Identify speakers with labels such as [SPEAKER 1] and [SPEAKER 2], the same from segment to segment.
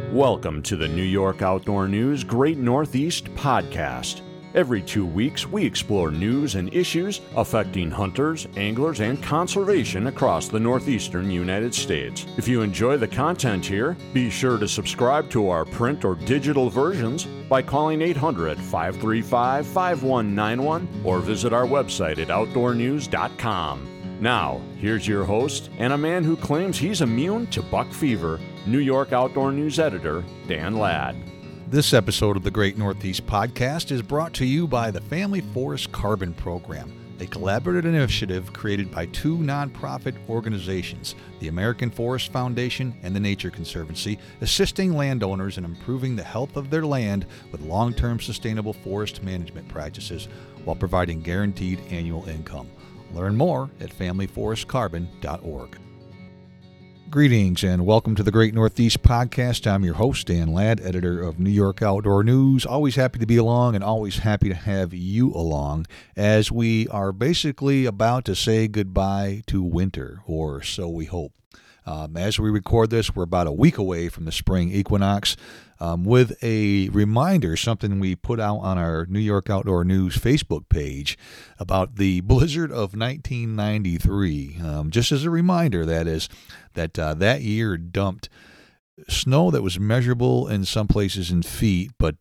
[SPEAKER 1] Welcome to the New York Outdoor News Great Northeast Podcast. Every 2 weeks, we explore news and issues affecting hunters, anglers, and conservation across the northeastern United States. If you enjoy the content here, be sure to subscribe to our print or digital versions by calling 800-535-5191 or visit our website at outdoornews.com. Now, here's your host and a man who claims he's immune to buck fever, New York Outdoor News editor, Dan Ladd.
[SPEAKER 2] This episode of the Great Northeast Podcast is brought to you by the Family Forest Carbon Program, a collaborative initiative created by two nonprofit organizations, the American Forest Foundation and the Nature Conservancy, assisting landowners in improving the health of their land with long-term sustainable forest management practices while providing guaranteed annual income. Learn more at familyforestcarbon.org. Greetings and welcome to the Great Northeast Podcast. I'm your host, Dan Ladd, editor of New York Outdoor News. Always happy to be along and always happy to have you along as we are basically about to say goodbye to winter, or so we hope. As we record this, we're about a week away from the spring equinox. With a reminder, something we put out on our New York Outdoor News Facebook page about the blizzard of 1993. Just as a reminder, that is, that year dumped snow that was measurable in some places in feet, but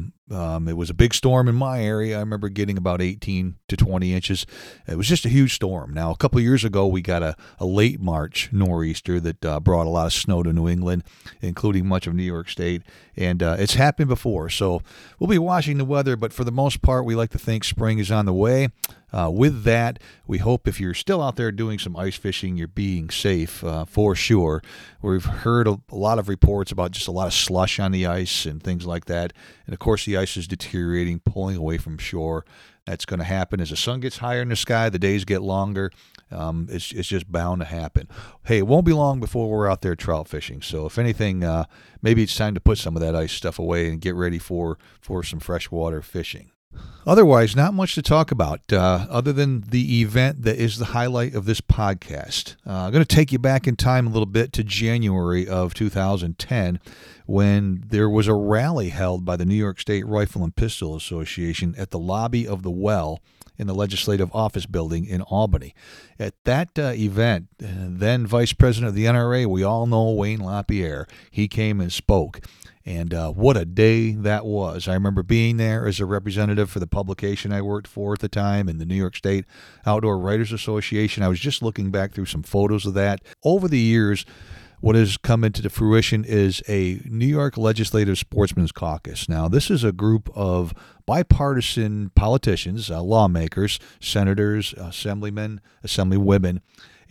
[SPEAKER 2] it was a big storm in my area. I remember getting about 18 to 20 inches. It was just a huge storm. Now, a couple of years ago, we got a late March nor'easter that brought a lot of snow to New England, including much of New York State, and it's happened before. So we'll be watching the weather, but for the most part, we like to think spring is on the way. With that, we hope if you're still out there doing some ice fishing, you're being safe for sure. We've heard a lot of reports about just a lot of slush on the ice and things like that. And of course, the ice is deteriorating, pulling away from shore. That's going to happen as the sun gets higher in the sky, the days get longer. It's just bound to happen. Hey, it won't be long before we're out there trout fishing. So if anything, maybe it's time to put some of that ice stuff away and get ready for some freshwater fishing. Otherwise, not much to talk about other than the event that is the highlight of this podcast. I'm going to take you back in time a little bit to January of 2010 when there was a rally held by the New York State Rifle and Pistol Association at the lobby of the Well in the Legislative Office Building in Albany. At that event, then Vice President of the NRA, we all know Wayne LaPierre, he came and spoke. And what a day that was. I remember being there as a representative for the publication I worked for at the time in the New York State Outdoor Writers Association. I was just looking back through some photos of that. Over the years, what has come into fruition is a New York Legislative Sportsmen's Caucus. Now, this is a group of bipartisan politicians, lawmakers, senators, assemblymen, assemblywomen,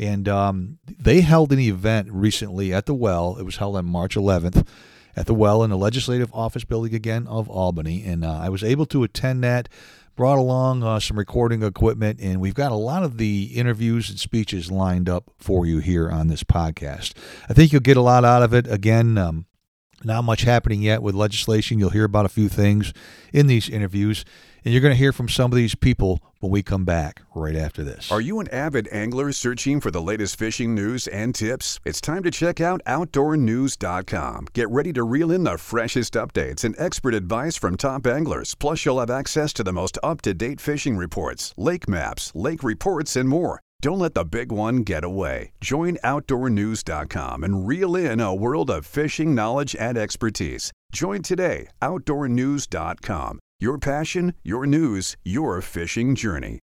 [SPEAKER 2] and they held an event recently at the Well. It was held on March 11th. At the Well in the Legislative Office Building again of Albany, and I was able to attend that, brought along some recording equipment, and we've got a lot of the interviews and speeches lined up for you here on this podcast. I think you'll get a lot out of it. Again, not much happening yet with legislation. You'll hear about a few things in these interviews, and you're going to hear from some of these people when we come back right after this.
[SPEAKER 3] Are you an avid angler searching for the latest fishing news and tips? It's time to check out OutdoorNews.com. Get ready to reel in the freshest updates and expert advice from top anglers. Plus, you'll have access to the most up-to-date fishing reports, lake maps, lake reports, and more. Don't let the big one get away. Join OutdoorNews.com and reel in a world of fishing knowledge and expertise. Join today, OutdoorNews.com. Your passion, your news, your fishing journey.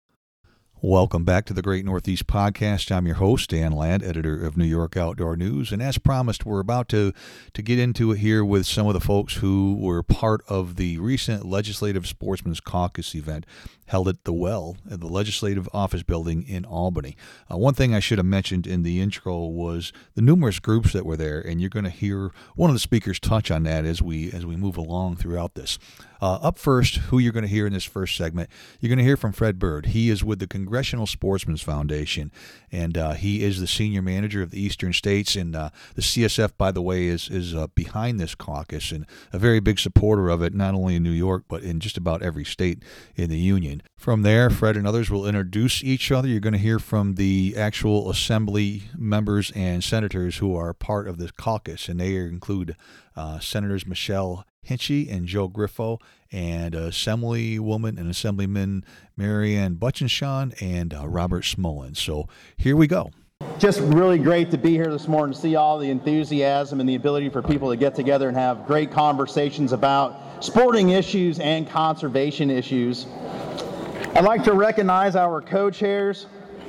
[SPEAKER 2] Welcome back to the Great Northeast Podcast. I'm your host, Dan Ladd, editor of New York Outdoor News. And as promised, we're about to get into it here with some of the folks who were part of the recent Legislative Sportsmen's Caucus event held at the Well at the Legislative Office Building in Albany. One thing I should have mentioned in the intro was the numerous groups that were there, and you're going to hear one of the speakers touch on that as we move along throughout this. Up first, who you're going to hear in this first segment, you're going to hear from Fred Bird. He is with the Congressional Sportsmen's Foundation, and he is the senior manager of the Eastern States. And the CSF, by the way, is behind this caucus and a very big supporter of it, not only in New York, but in just about every state in the union. And from there, Fred and others will introduce each other. You're going to hear from the actual assembly members and senators who are part of this caucus, and they include Senators Michelle Hinchey and Joe Griffo, and Assemblywoman and Assemblyman Marianne Butchinshaw and Robert Smolin. So here we go.
[SPEAKER 4] Just really great to be here this morning, to see all the enthusiasm and the ability for people to get together and have great conversations about sporting issues and conservation issues. I'd like to recognize our co-chairs.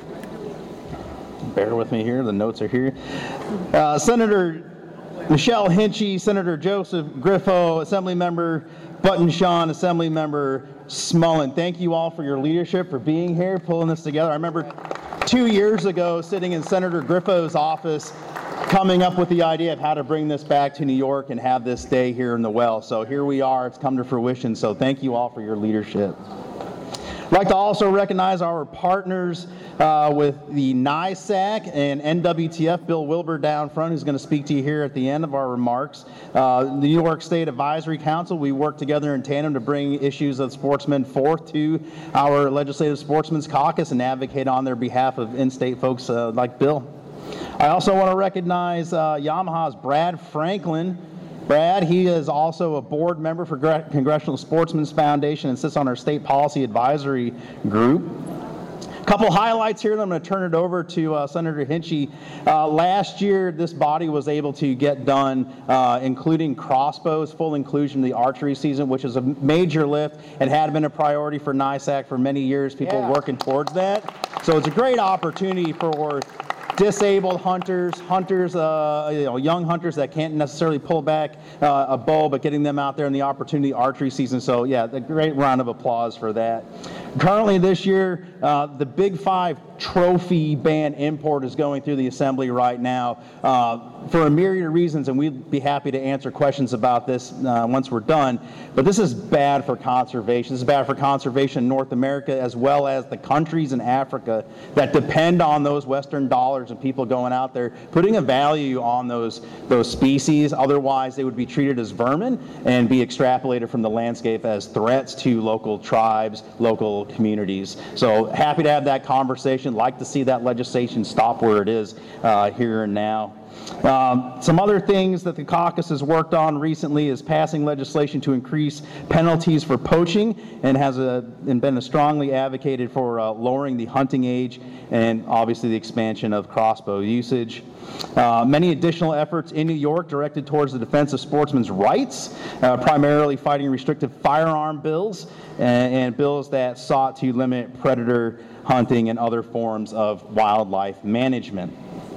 [SPEAKER 4] Bear with me here, the notes are here. Senator Michelle Hinchey, Senator Joseph Griffo, Assemblymember Butchinshaw, Assemblymember Smolin. Thank you all for your leadership, for being here, pulling this together. I remember 2 years ago sitting in Senator Griffo's office, coming up with the idea of how to bring this back to New York and have this day here in the Well. So here we are, it's come to fruition. So thank you all for your leadership. I'd like to also recognize our partners with the NYSAC and NWTF. Bill Wilbur down front, who's going to speak to you here at the end of our remarks. The New York State Advisory Council, we work together in tandem to bring issues of sportsmen forth to our Legislative Sportsmen's Caucus and advocate on their behalf of in-state folks like Bill. I also want to recognize Yamaha's Brad Franklin. Brad, he is also a board member for Congressional Sportsmen's Foundation and sits on our state policy advisory group. A couple highlights here, and I'm going to turn it over to Senator Hinchey. Last year, this body was able to get done, including crossbows, full inclusion of the archery season, which is a major lift and had been a priority for NYSAC for many years, people working towards that. So it's a great opportunity for disabled hunters, young hunters that can't necessarily pull back a bow, but getting them out there in the opportunity archery season. So yeah, a great round of applause for that. Currently this year, the Big Five trophy ban import is going through the Assembly right now for a myriad of reasons, and we'd be happy to answer questions about this once we're done. But this is bad for conservation. This is bad for conservation in North America as well as the countries in Africa that depend on those Western dollars and people going out there putting a value on those species. Otherwise, they would be treated as vermin and be extrapolated from the landscape as threats to local tribes, local communities. So happy to have that conversation. Like to see that legislation stop where it is here and now. Some other things that the caucus has worked on recently is passing legislation to increase penalties for poaching, and has been strongly advocated for lowering the hunting age and obviously the expansion of crossbow usage. Many additional efforts in New York directed towards the defense of sportsmen's rights, primarily fighting restrictive firearm bills and bills that sought to limit predator hunting and other forms of wildlife management.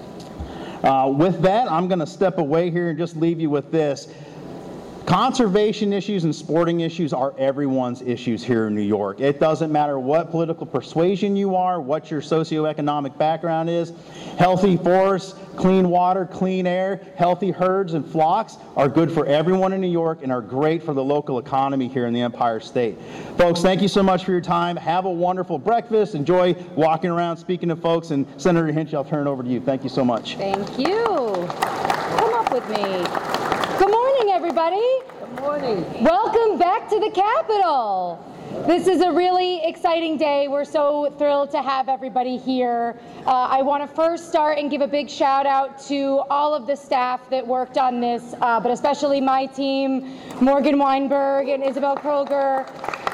[SPEAKER 4] With that, I'm going to step away here and just leave you with this. Conservation issues and sporting issues are everyone's issues here in New York. It doesn't matter what political persuasion you are, what your socioeconomic background is. Healthy forests, clean water, clean air, healthy herds and flocks are good for everyone in New York and are great for the local economy here in the Empire State. Folks, thank you so much for your time. Have a wonderful breakfast. Enjoy walking around speaking to folks. And Senator Hinchey, I'll turn it over to you. Thank you so much.
[SPEAKER 5] Thank you. Come up with me. Good morning, everybody.
[SPEAKER 6] Good morning.
[SPEAKER 5] Welcome back to the Capitol. This is a really exciting day. We're so thrilled to have everybody here. I want to first start and give a big shout out to all of the staff that worked on this, but especially my team, Morgan Weinberg and Isabel Kroger,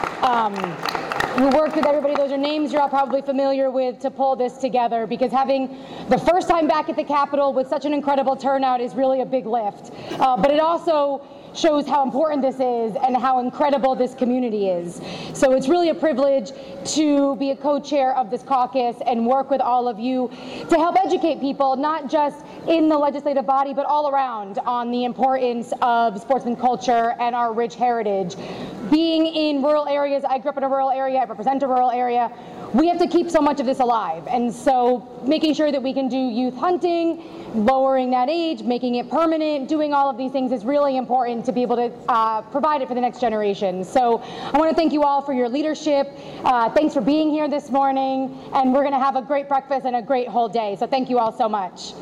[SPEAKER 5] who worked with everybody. Those are names you're all probably familiar with to pull this together, because having the first time back at the Capitol with such an incredible turnout is really a big lift. But it also shows how important this is and how incredible this community is. So it's really a privilege to be a co-chair of this caucus and work with all of you to help educate people, not just in the legislative body, but all around, on the importance of sportsman culture and our rich heritage. Being in rural areas, I grew up in a rural area, I represent a rural area, we have to keep so much of this alive. And so making sure that we can do youth hunting, lowering that age, making it permanent, doing all of these things is really important to be able to provide it for the next generation. So I want to thank you all for your leadership. Thanks for being here this morning, and we're going to have a great breakfast and a great whole day. So thank you all so much.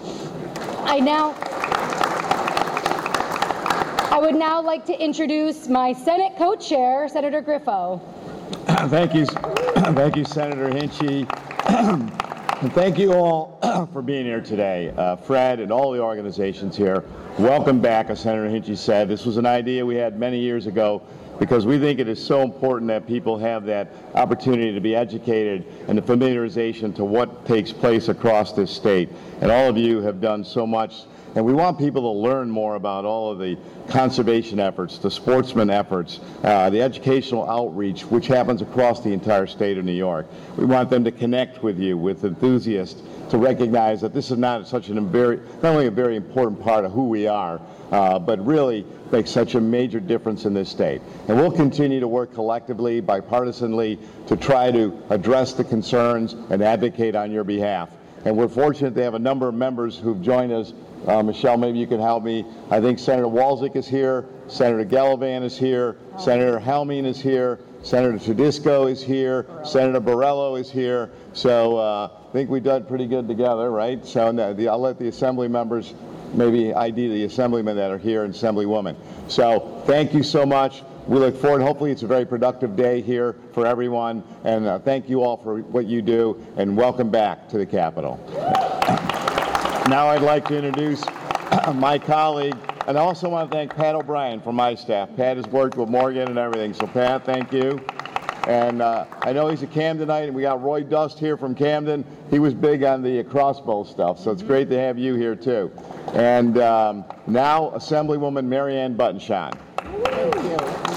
[SPEAKER 5] I would now like to introduce my Senate co-chair, Senator Griffo.
[SPEAKER 6] Thank you, Senator Hinchey. And thank you all for being here today. Fred and all the organizations here, welcome back, as Senator Hinchey said. This was an idea we had many years ago because we think it is so important that people have that opportunity to be educated and the familiarization to what takes place across this state. And all of you have done so much. And we want people to learn more about all of the conservation efforts, the sportsman efforts, the educational outreach, which happens across the entire state of New York. We want them to connect with you, with enthusiasts, to recognize that this is not only a very important part of who we are, but really makes such a major difference in this state. And we'll continue to work collectively, bipartisanly, to try to address the concerns and advocate on your behalf. And we're fortunate to have a number of members who've joined us. Michelle, maybe you can help me. I think Senator Walczyk is here, Senator Gallivan is here, Senator Helming is here, Senator Tedisco is here, Senator Borrello is here. So I think we've done pretty good together, right? So I'll let the Assembly members maybe ID the Assemblymen that are here and Assemblywomen. So thank you so much. We look forward. Hopefully it's a very productive day here for everyone. And thank you all for what you do, and welcome back to the Capitol. Now I'd like to introduce my colleague, and I also want to thank Pat O'Brien from my staff. Pat has worked with Morgan and everything, so Pat, thank you. And I know he's a Camdenite, and we got Roy Dust here from Camden. He was big on the crossbow stuff, so it's great to have you here too. And now Assemblywoman Marianne Buttonshaw.
[SPEAKER 7] Thank you.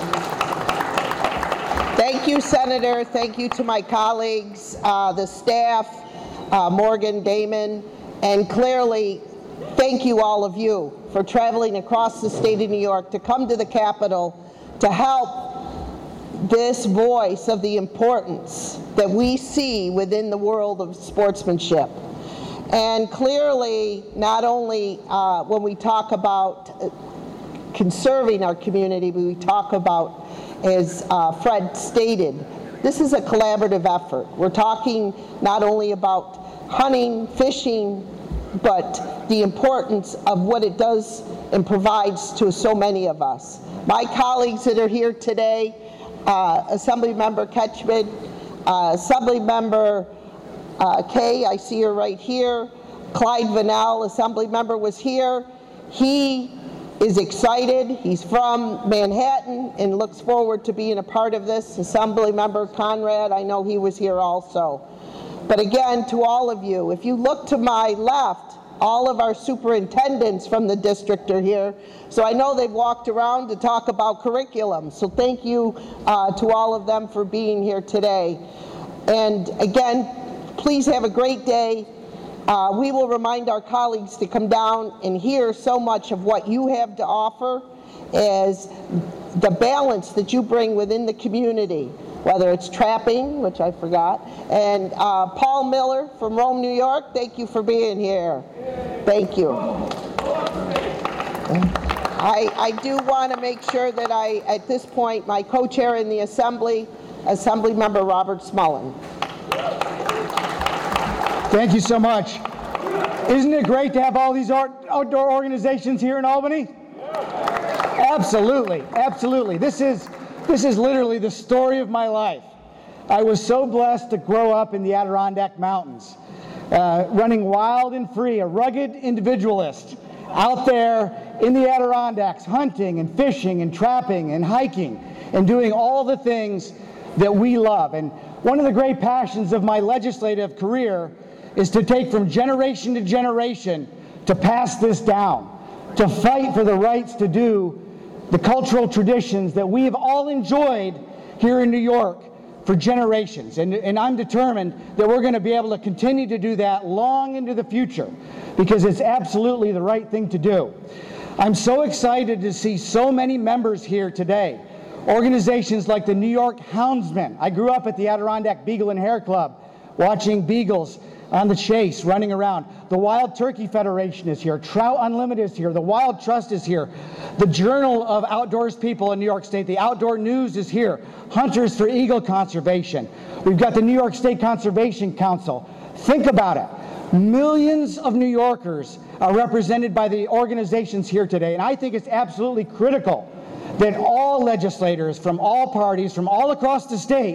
[SPEAKER 7] Thank you, Senator. Thank you to my colleagues, the staff, Morgan, Damon, and clearly, thank you all of you for traveling across the state of New York to come to the Capitol to help this voice of the importance that we see within the world of sportsmanship. And clearly, not only when we talk about conserving our community, but we talk about, as Fred stated, this is a collaborative effort. We're talking not only about hunting, fishing, but the importance of what it does and provides to so many of us. My colleagues that are here today, Assemblymember Ketchman, Assemblymember Kay, I see her right here. Clyde Vanell, Assemblymember, was here. He is excited. He's from Manhattan and looks forward to being a part of this. Assemblymember Conrad, I know he was here also. But again, to all of you, if you look to my left, all of our superintendents from the district are here. So I know they've walked around to talk about curriculum. So thank you to all of them for being here today. And again, please have a great day. We will remind our colleagues to come down and hear so much of what you have to offer as the balance that you bring within the community, whether it's trapping, which I forgot, and Paul Miller from Rome, New York, thank you for being here. Thank you. I do want to make sure that at this point, my co-chair in the Assembly, Assemblymember Robert Smullen.
[SPEAKER 8] Thank you so much. Isn't it great to have all these outdoor organizations here in Albany? Absolutely, absolutely. This is literally the story of my life. I was so blessed to grow up in the Adirondack Mountains, running wild and free, a rugged individualist out there in the Adirondacks, hunting and fishing and trapping and hiking and doing all the things that we love. And one of the great passions of my legislative career is to take from generation to generation to pass this down, to fight for the rights to do the cultural traditions that we have all enjoyed here in New York for generations. And I'm determined that we're going to be able to continue to do that long into the future because it's absolutely the right thing to do. I'm so excited to see so many members here today. Organizations like the New York Houndsmen. I grew up at the Adirondack Beagle and Hare Club watching beagles on the chase, running around. The Wild Turkey Federation is here. Trout Unlimited is here. The Wild Trust is here. The Journal of Outdoors People in New York State, the Outdoor News is here. Hunters for Eagle Conservation. We've got the New York State Conservation Council. Think about it. Millions of New Yorkers are represented by the organizations here today, and I think it's absolutely critical that all legislators from all parties, from all across the state,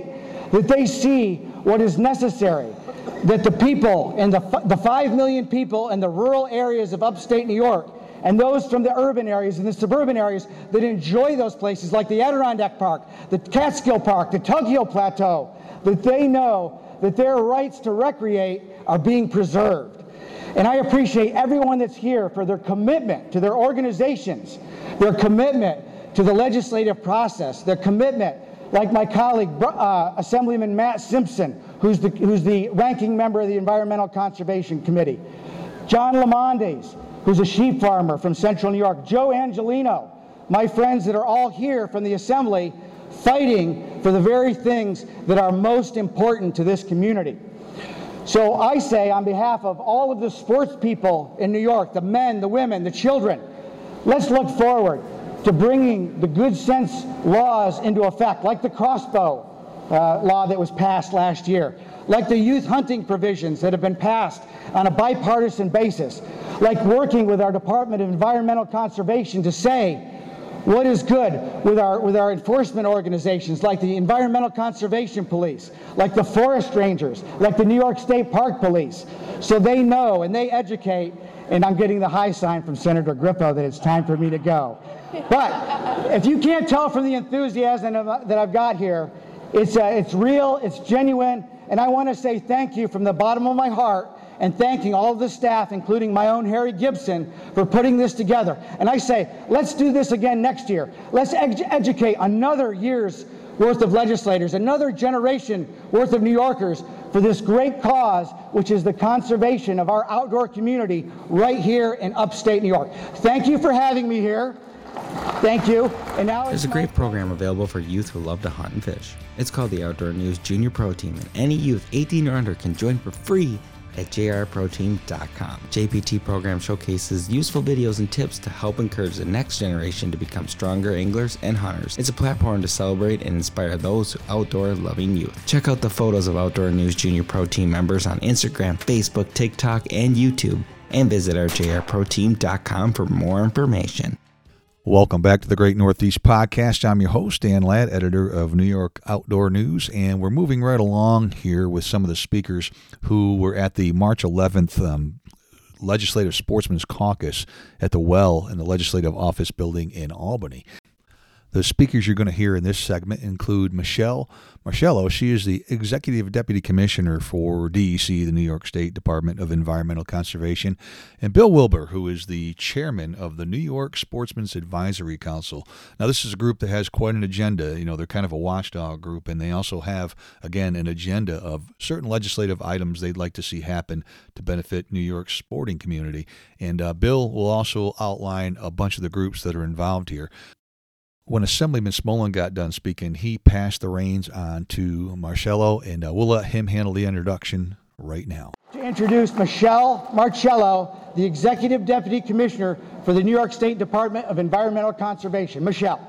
[SPEAKER 8] that they see what is necessary, that the people and the 5 million people in the rural areas of upstate New York and those from the urban areas and the suburban areas that enjoy those places like the Adirondack Park, the Catskill Park, the Tug Hill Plateau, that they know that their rights to recreate are being preserved. And I appreciate everyone that's here for their commitment to their organizations, their commitment to the legislative process, their commitment, like my colleague, Assemblyman Matt Simpson, who's the ranking member of the Environmental Conservation Committee, John Lamondes, who's a sheep farmer from Central New York, Joe Angelino, my friends that are all here from the Assembly fighting for the very things that are most important to this community. So I say, on behalf of all of the sports people in New York, the men, the women, the children, let's look forward to bringing the good sense laws into effect, like the crossbow law that was passed last year, like the youth hunting provisions that have been passed on a bipartisan basis, like working with our Department of Environmental Conservation to say what is good with our enforcement organizations like the Environmental Conservation Police, like the Forest Rangers, like the New York State Park Police, so they know and they educate. And I'm getting the high sign from Senator Griffo that it's time for me to go. But if you can't tell from the enthusiasm that I've got here, it's real, it's genuine, and I want to say thank you from the bottom of my heart, and thanking all of the staff, including my own Harry Gibson, for putting this together. And I say, let's do this again next year. Let's educate another year's worth of legislators, another generation worth of New Yorkers for this great cause, which is the conservation of our outdoor community right here in upstate New York. Thank you for having me here. Thank you. And now
[SPEAKER 9] there's a great program available for youth who love to hunt and fish. It's called the Outdoor News Junior Pro Team, and any youth 18 or under can join for free at jrproteam.com. JPT program showcases useful videos and tips to help encourage the next generation to become stronger anglers and hunters. It's a platform to celebrate and inspire those outdoor-loving youth. Check out the photos of Outdoor News Junior Pro Team members on Instagram, Facebook, TikTok, and YouTube, and visit our jrproteam.com for more information.
[SPEAKER 2] Welcome back to the Great Northeast Podcast. I'm your host, Dan Ladd, editor of New York Outdoor News, and we're moving right along here with some of the speakers who were at the March 11th Legislative Sportsmen's Caucus at the Well in the Legislative Office Building in Albany. The speakers you're going to hear in this segment include Michelle Marcello. She is the Executive Deputy Commissioner for DEC, the New York State Department of Environmental Conservation, and Bill Wilbur, who is the chairman of the New York Sportsmen's Advisory Council. Now, this is a group that has quite an agenda. You know, they're kind of a watchdog group, and they also have, again, an agenda of certain legislative items they'd like to see happen to benefit New York's sporting community. And Bill will also outline a bunch of the groups that are involved here. When Assemblyman Smolin got done speaking, he passed the reins on to Marcello, and we'll let him handle the introduction right now.
[SPEAKER 8] To introduce Michelle Marcello, the Executive Deputy Commissioner for the New York State Department of Environmental Conservation. Michelle.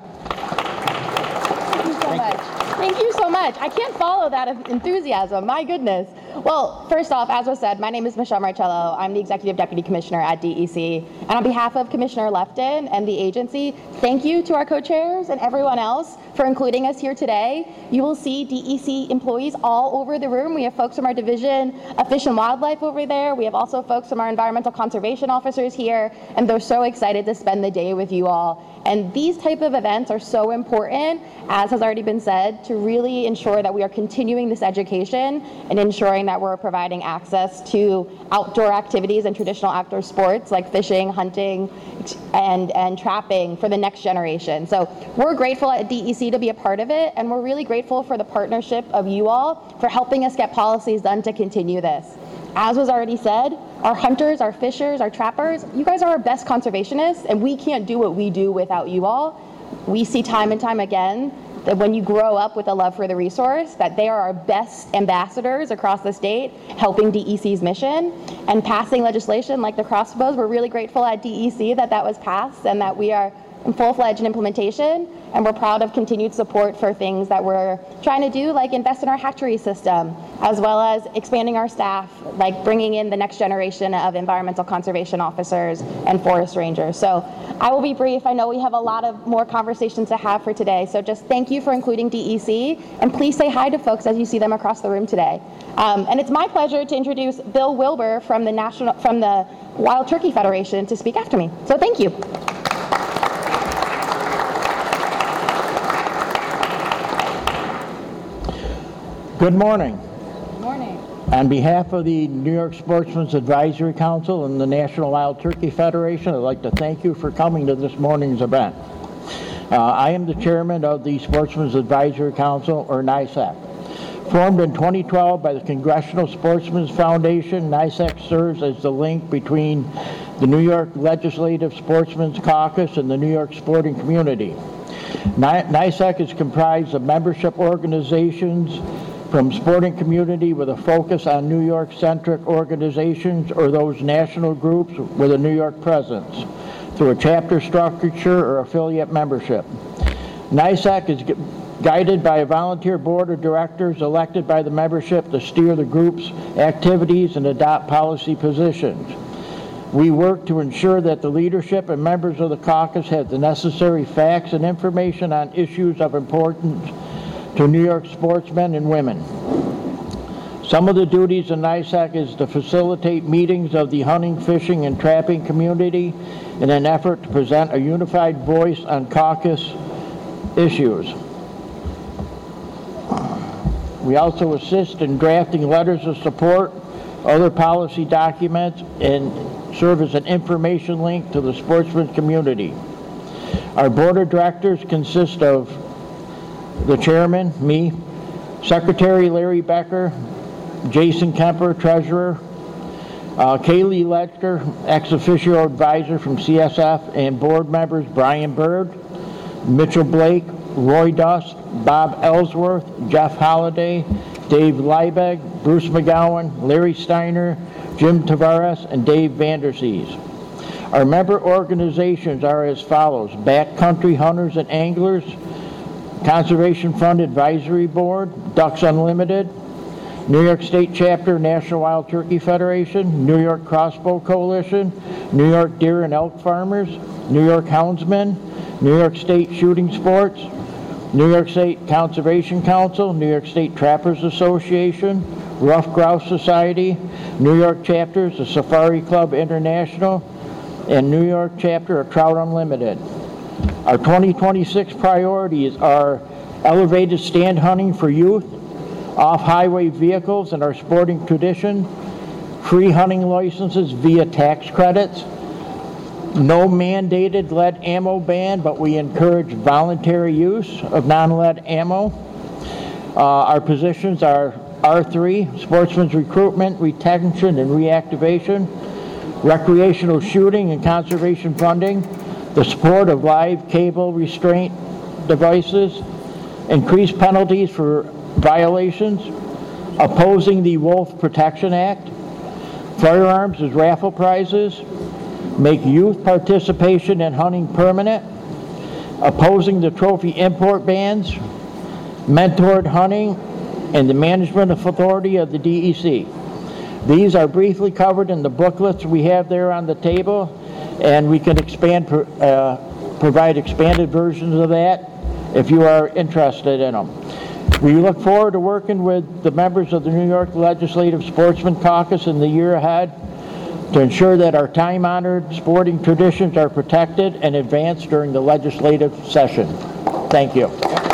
[SPEAKER 10] Thank you so much. Thank you so much. I can't follow that enthusiasm. My goodness. Well, first off, as was said, my name is Michelle Marcello. I'm the Executive Deputy Commissioner at DEC. And on behalf of Commissioner Lefton and the agency, thank you to our co-chairs and everyone else for including us here today. You will see DEC employees all over the room. We have folks from our Division of Fish and Wildlife over there. We have also folks from our environmental conservation officers here. And they're so excited to spend the day with you all. And these type of events are so important, as has already been said, to really ensure that we are continuing this education and ensuring that we're providing access to outdoor activities and traditional outdoor sports like fishing, hunting, and trapping for the next generation. So we're grateful at DEC to be a part of it, and we're really grateful for the partnership of you all for helping us get policies done to continue this. As was already said, our hunters, our fishers, our trappers, you guys are our best conservationists, and we can't do what we do without you all. We see time and time again that when you grow up with a love for the resource, that they are our best ambassadors across the state, helping DEC's mission and passing legislation like the crossbows. We're really grateful at DEC that that was passed and that we are in full-fledged implementation, and we're proud of continued support for things that we're trying to do, like invest in our hatchery system, as well as expanding our staff, like bringing in the next generation of environmental conservation officers and forest rangers. So I will be brief. I know we have a lot of more conversations to have for today, so just thank you for including DEC, and please say hi to folks as you see them across the room today. And it's my pleasure to introduce Bill Wilbur from the Wild Turkey Federation to speak after me. So thank you.
[SPEAKER 11] Good morning.
[SPEAKER 10] Good morning.
[SPEAKER 11] On behalf of the New York Sportsman's Advisory Council and the National Wild Turkey Federation, I'd like to thank you for coming to this morning's event. I am the chairman of the Sportsman's Advisory Council, or NYSAC. Formed in 2012 by the Congressional Sportsmen's Foundation, NYSAC serves as the link between the New York Legislative Sportsmen's Caucus and the New York sporting community. NYSAC is comprised of membership organizations from sporting community with a focus on New York-centric organizations or those national groups with a New York presence through a chapter structure or affiliate membership. NYSAC is guided by a volunteer board of directors elected by the membership to steer the group's activities and adopt policy positions. We work to ensure that the leadership and members of the caucus have the necessary facts and information on issues of importance to New York sportsmen and women. Some of the duties of NYSAC is to facilitate meetings of the hunting, fishing, and trapping community in an effort to present a unified voice on caucus issues. We also assist in drafting letters of support, other policy documents, and serve as an information link to the sportsman community. Our board of directors consists of the chairman, me, Secretary Larry Becker, Jason Kemper, treasurer, Kaylee Ledger, ex officio advisor from CSF, and board members Brian Bird, Mitchell Blake, Roy Dust, Bob Ellsworth, Jeff Holliday, Dave Liebeg, Bruce McGowan, Larry Steiner, Jim Tavares, and Dave Vandersees. Our member organizations are as follows: Backcountry Hunters and Anglers, Conservation Fund Advisory Board, Ducks Unlimited, New York State Chapter National Wild Turkey Federation, New York Crossbow Coalition, New York Deer and Elk Farmers, New York Houndsmen, New York State Shooting Sports, New York State Conservation Council, New York State Trappers Association, Rough Grouse Society, New York Chapters, the Safari Club International, and New York Chapter of Trout Unlimited. Our 2026 priorities are elevated stand hunting for youth, off-highway vehicles and our sporting tradition, free hunting licenses via tax credits, no mandated lead ammo ban, but we encourage voluntary use of non-lead ammo. Our positions are R3, sportsman's recruitment, retention, and reactivation, recreational shooting and conservation funding, the support of live cable restraint devices, increased penalties for violations, opposing the Wolf Protection Act, firearms as raffle prizes, make youth participation in hunting permanent, opposing the trophy import bans, mentored hunting, and the management authority of the DEC. These are briefly covered in the booklets we have there on the table, and we can provide expanded versions of that if you are interested in them. We look forward to working with the members of the New York Legislative Sportsman Caucus in the year ahead to ensure that our time-honored sporting traditions are protected and advanced during the legislative session. Thank you.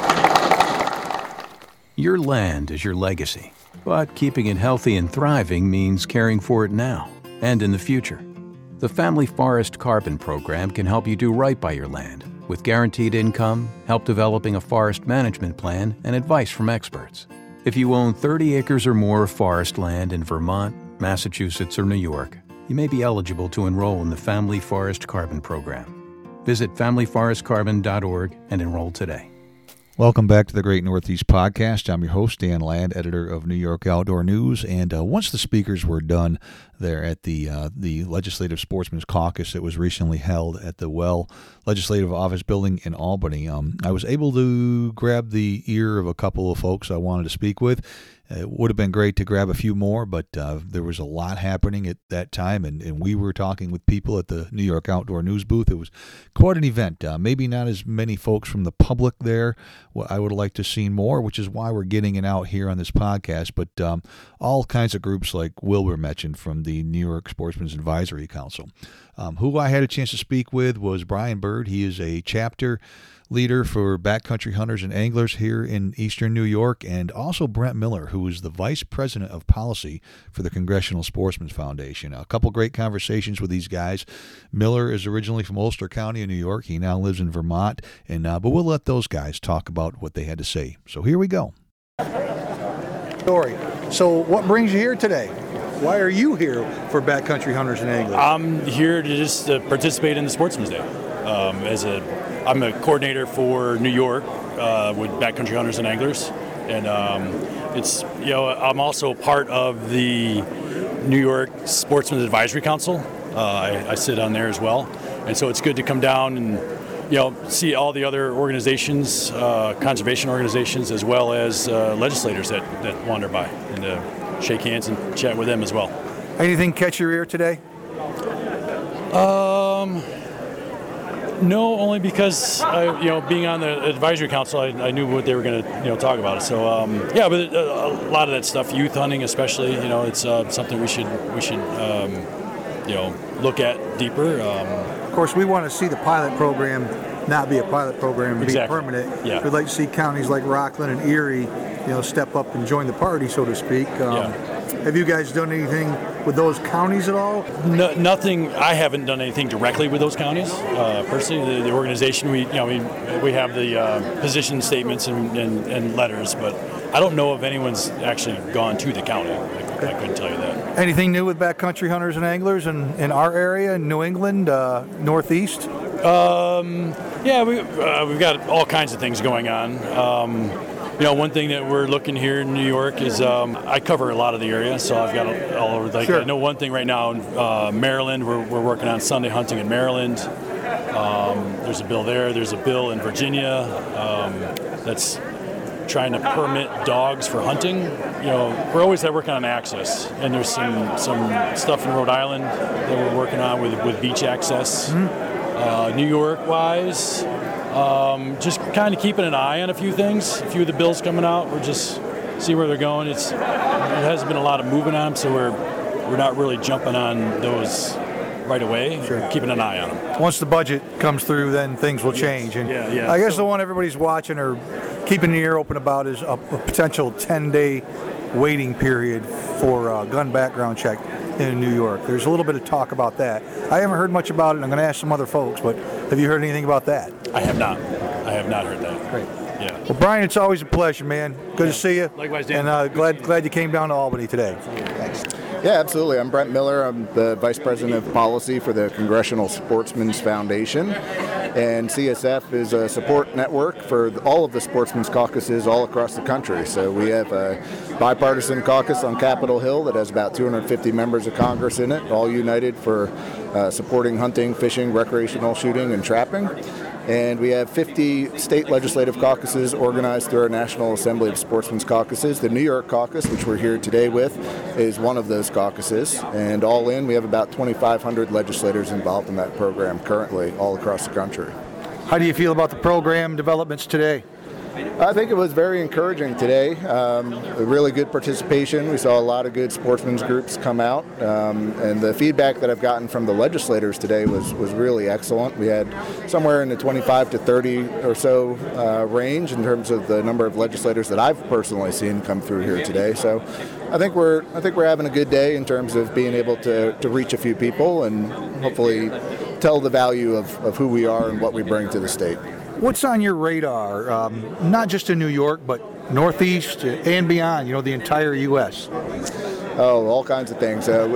[SPEAKER 12] Your land is your legacy, but keeping it healthy and thriving means caring for it now and in the future. The Family Forest Carbon Program can help you do right by your land with guaranteed income, help developing a forest management plan, and advice from experts. If you own 30 acres or more of forest land in Vermont, Massachusetts, or New York, you may be eligible to enroll in the Family Forest Carbon Program. Visit familyforestcarbon.org and enroll today.
[SPEAKER 2] Welcome back to the Great Northeast Podcast. I'm your host, Dan Land, editor of New York Outdoor News. And once the speakers were done there at the Legislative Sportsmen's Caucus that was recently held at the Well Legislative Office Building in Albany, I was able to grab the ear of a couple of folks I wanted to speak with. It would have been great to grab a few more, but there was a lot happening at that time, and we were talking with people at the New York Outdoor News booth. It was quite an event. Maybe not as many folks from the public there. Well, I would have liked to see more, which is why we're getting it out here on this podcast, but all kinds of groups like Wilbur mentioned from the New York Sportsman's Advisory Council. Who I had a chance to speak with was Brian Bird. He is a chapter leader for backcountry hunters and anglers here in eastern New York, and also Brent Miller, who is the vice president of policy for the Congressional Sportsmen's Foundation. A couple great conversations with these guys. Miller is originally from Ulster County in New York. He now lives in Vermont, and but we'll let those guys talk about what they had to say. So here we go. Story. So what brings you here today? Why are you here for backcountry hunters and anglers?
[SPEAKER 13] I'm here to just participate in the Sportsman's Day. I'm a coordinator for New York with backcountry hunters and anglers, and I'm also part of the New York Sportsman's Advisory Council. I sit on there as well, and so it's good to come down and see all the other organizations, conservation organizations, as well as legislators that wander by, and shake hands and chat with them as well.
[SPEAKER 2] Anything catch your ear today?
[SPEAKER 13] No, only because being on the advisory council, I knew what they were going to talk about. So but a lot of that stuff, youth hunting especially, it's something we should look at deeper.
[SPEAKER 2] Of course, we want to see the pilot program not be a pilot program, be permanent.
[SPEAKER 13] Yeah.
[SPEAKER 2] We'd like to see counties like Rockland and Erie, step up and join the party, so to speak. Have you guys done anything with those counties at all?
[SPEAKER 13] No, nothing. I haven't done anything directly with those counties. Personally, the organization, we have the position statements and letters, but I don't know if anyone's actually gone to the county. I couldn't tell you that.
[SPEAKER 2] Anything new with backcountry hunters and anglers in our area, in New England, Northeast?
[SPEAKER 13] We've got all kinds of things going on. One thing that we're looking here in New York is I cover a lot of the area, so I've got all over. Sure. I know one thing right now in Maryland, we're working on Sunday hunting in Maryland. There's a bill there. There's a bill in Virginia that's trying to permit dogs for hunting. We're always working on access, and there's some stuff in Rhode Island that we're working on with beach access. Mm-hmm. New York-wise, just kind of keeping an eye on a few things. A few of the bills coming out, we're just see where they're going. It hasn't been a lot of movement on them, so we're not really jumping on those right away. Sure. Keeping an eye on them.
[SPEAKER 2] Once the budget comes through, then things will change. And I guess the one everybody's watching or keeping the ear open about is a potential 10-day waiting period for a gun background check in New York. There's a little bit of talk about that. I haven't heard much about it, and I'm going to ask some other folks, but have you heard anything about that?
[SPEAKER 13] I have not. I have not heard that.
[SPEAKER 2] Great.
[SPEAKER 13] Yeah.
[SPEAKER 2] Well, Brian, it's always a pleasure, man. Good to see you.
[SPEAKER 13] Likewise, Dan.
[SPEAKER 2] And glad you came down to Albany today.
[SPEAKER 14] Thanks. Yeah, absolutely. I'm Brent Miller. I'm the Vice President of Policy for the Congressional Sportsmen's Foundation. And CSF is a support network for all of the sportsmen's caucuses all across the country. So we have a bipartisan caucus on Capitol Hill that has about 250 members of Congress in it, all united for supporting hunting, fishing, recreational shooting, and trapping. And we have 50 state legislative caucuses organized through our National Assembly of Sportsmen's Caucuses. The New York caucus, which we're here today with, is one of those caucuses. And all in, we have about 2,500 legislators involved in that program currently all across the country.
[SPEAKER 2] How do you feel about the program developments today?
[SPEAKER 14] I think it was very encouraging today. A really good participation. We saw a lot of good sportsmen's groups come out. And the feedback that I've gotten from the legislators today was really excellent. We had somewhere in the 25 to 30 or so range in terms of the number of legislators that I've personally seen come through here today. So I think we're having a good day in terms of being able to reach a few people and hopefully tell the value of who we are and what we bring to the state.
[SPEAKER 2] What's on your radar, not just in New York, but Northeast and beyond, the entire U.S.?
[SPEAKER 14] Oh, all kinds of things. At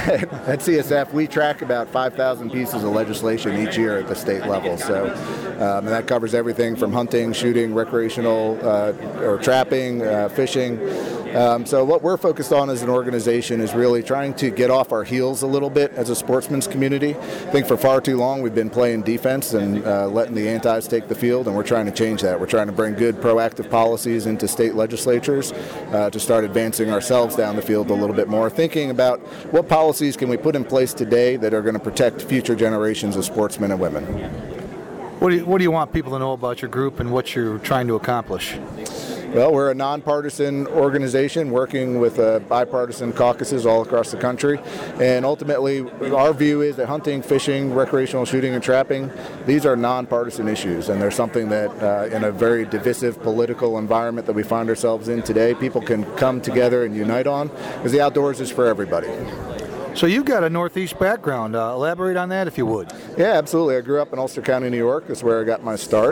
[SPEAKER 14] CSF, we track about 5,000 pieces of legislation each year at the state level. So and that covers everything from hunting, shooting, recreational or trapping, fishing. So what we're focused on as an organization is really trying to get off our heels a little bit as a sportsman's community. I think for far too long we've been playing defense and letting the antis take the field, and we're trying to change that. We're trying to bring good proactive policies into state legislatures to start advancing ourselves down the field a little bit more, thinking about what policies can we put in place today that are going to protect future generations of sportsmen and women.
[SPEAKER 2] What do you want people to know about your group and what you're trying to accomplish?
[SPEAKER 14] Well, we're a nonpartisan organization working with bipartisan caucuses all across the country, and ultimately our view is that hunting, fishing, recreational shooting, and trapping, these are nonpartisan issues, and they're something that in a very divisive political environment that we find ourselves in today, people can come together and unite on, because the outdoors is for everybody.
[SPEAKER 2] So you've got a Northeast background. Elaborate on that if you would.
[SPEAKER 14] Yeah, absolutely. I grew up in Ulster County, New York. That's where I got my start,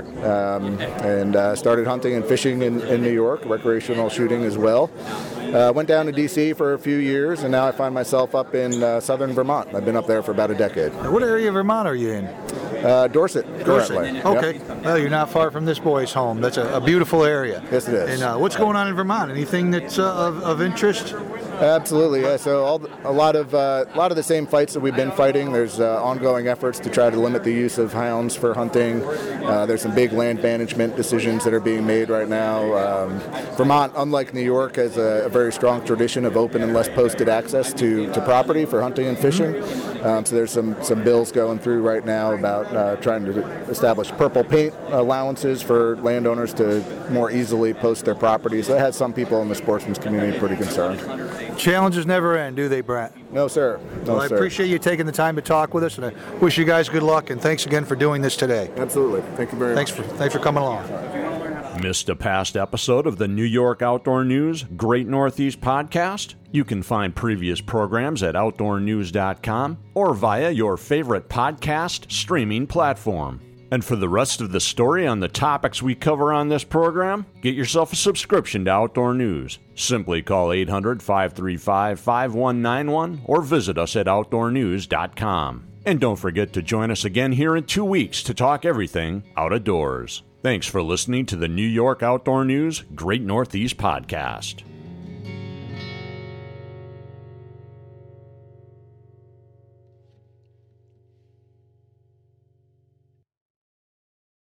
[SPEAKER 14] and started hunting and fishing in New York, recreational shooting as well. Went down to D.C. for a few years, and now I find myself up in southern Vermont. I've been up there for about a decade.
[SPEAKER 2] What area of Vermont are you in?
[SPEAKER 14] Dorset.
[SPEAKER 2] Dorset. Okay. Yep. Well, you're not far from this boy's home. That's a beautiful area.
[SPEAKER 14] Yes, it is.
[SPEAKER 2] And what's going on in Vermont? Anything that's of interest?
[SPEAKER 14] Absolutely, yeah. So a lot of the same fights that we've been fighting. There's ongoing efforts to try to limit the use of hounds for hunting. There's some big land management decisions that are being made right now. Vermont, unlike New York, has a very strong tradition of open and less posted access to property for hunting and fishing. So there's some bills going through right now about trying to establish purple paint allowances for landowners to more easily post their property. So that has some people in the sportsman's community pretty concerned.
[SPEAKER 2] Challenges never end, do they, Brent?
[SPEAKER 14] No, sir.
[SPEAKER 2] Well, I appreciate you taking the time to talk with us, and I wish you guys good luck, and thanks again for doing this today.
[SPEAKER 14] Absolutely. Thank you very much.
[SPEAKER 2] Thanks for coming along.
[SPEAKER 1] Missed a past episode of the New York Outdoor News Great Northeast podcast? You can find previous programs at outdoornews.com or via your favorite podcast streaming platform. And for the rest of the story on the topics we cover on this program, get yourself a subscription to Outdoor News. Simply call 800-535-5191 or visit us at outdoornews.com. And don't forget to join us again here in 2 weeks to talk everything out-of-doors. Thanks for listening to the New York Outdoor News Great Northeast podcast.